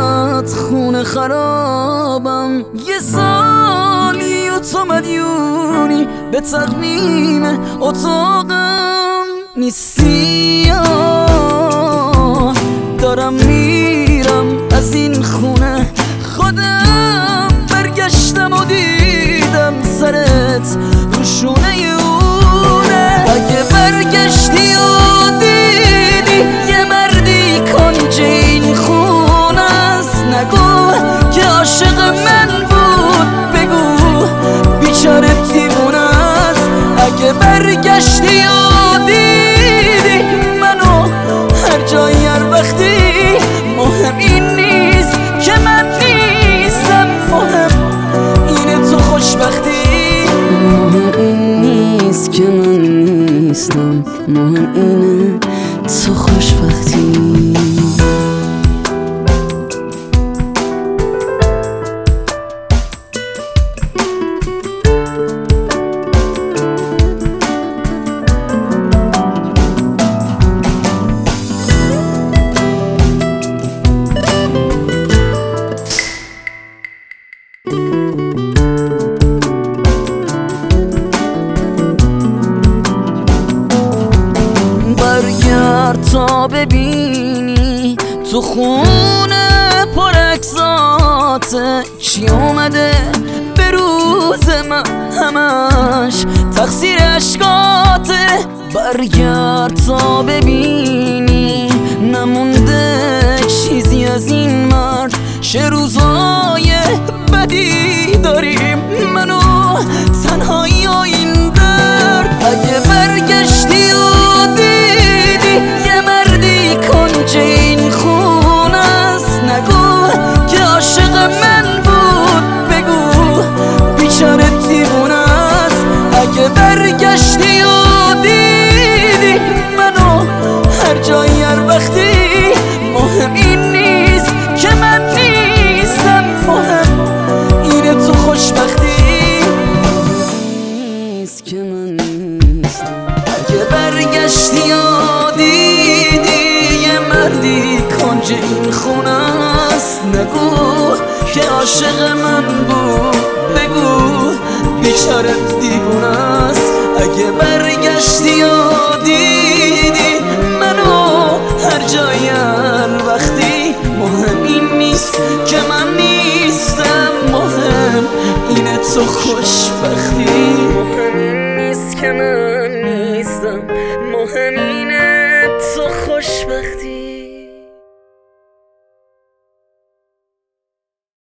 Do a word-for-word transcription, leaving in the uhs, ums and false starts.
انقدر خونه خرابم، یه سالی و تو مدیونی به تقویم اتاقم نیستی. دارم میرم از این خونه، خودم برگشتم و دیدم سرت رو شونه اونه. اگه برگشتی و دیدی یه مردی کنج این خونه است، نگو که عاشق من بود، بگو بیچاره دیوونه است. اگه برگشتی و دیدی منو هر جایی هر وقتی، مهم این نیست که من نیستم، مهم اینه تو خوشبختی. مهم این نیست که من نیستم، مهم اینه تو خوشبختی. برگرد تا ببینی تو خونه پرعکساته، چی اومده به روز من همش تقصیر اشکاته. برگرد تا ببینی نمونده چیزی از این مرد، چه روزای بدی داریم منو تنهایی و این درد. اگه برگشتی و دیدی یه مردی کنج این خونه است، نگو که عاشق من بود، بگو بیچاره دیوونه است. اگه برگشتی و دیدی منو هر جایی هر وقتی، مهم این نیست که من نیستم، مهم اینه تو خوشبختی. نیست که من نیستم. اگه برگشتی و دیدی یه مردی کنج این خونه است، نگو که عاشق من بود، بگو بیچاره دیوونه است. اگه برگشتی و دیدی منو هر جایی هر وقتی، مهم این نیست که من نیستم، مهم اینه تو خوشبختی. مهم این نیست که من